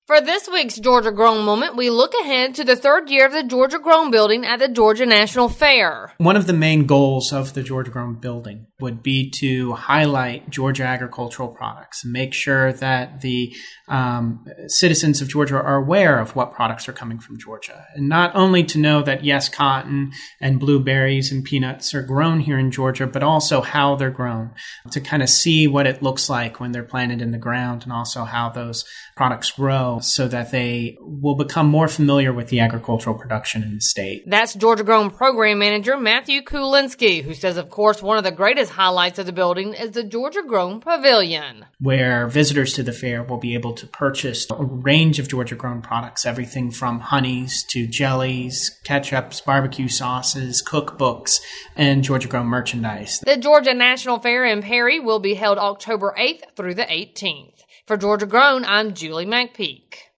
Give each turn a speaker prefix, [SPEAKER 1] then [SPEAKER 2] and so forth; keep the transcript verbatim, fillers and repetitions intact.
[SPEAKER 1] For this week's Georgia Grown Moment, we look ahead to the third year of the Georgia Grown Building at the Georgia National Fair.
[SPEAKER 2] One of the main goals of the Georgia Grown Building would be to highlight Georgia agricultural products and make sure that the um, citizens of Georgia are aware of what products are coming from Georgia. And not only to know that, yes, cotton and blueberries and peanuts are grown here in Georgia, but also how they're grown, to kind of see what it looks like when they're planted in the ground and also how those products grow, so that they will become more familiar with the agricultural production in the state.
[SPEAKER 1] That's Georgia Grown Program Manager Matthew Kulinski, who says, of course, one of the greatest highlights of the building is the Georgia Grown Pavilion,
[SPEAKER 2] where visitors to the fair will be able to purchase a range of Georgia Grown products, everything from honeys to jellies, ketchups, barbecue sauces, cookbooks, and Georgia Grown merchandise.
[SPEAKER 1] The Georgia National Fair in Perry will be held October eighth through the eighteenth. For Georgia Grown, I'm Julie McPeak.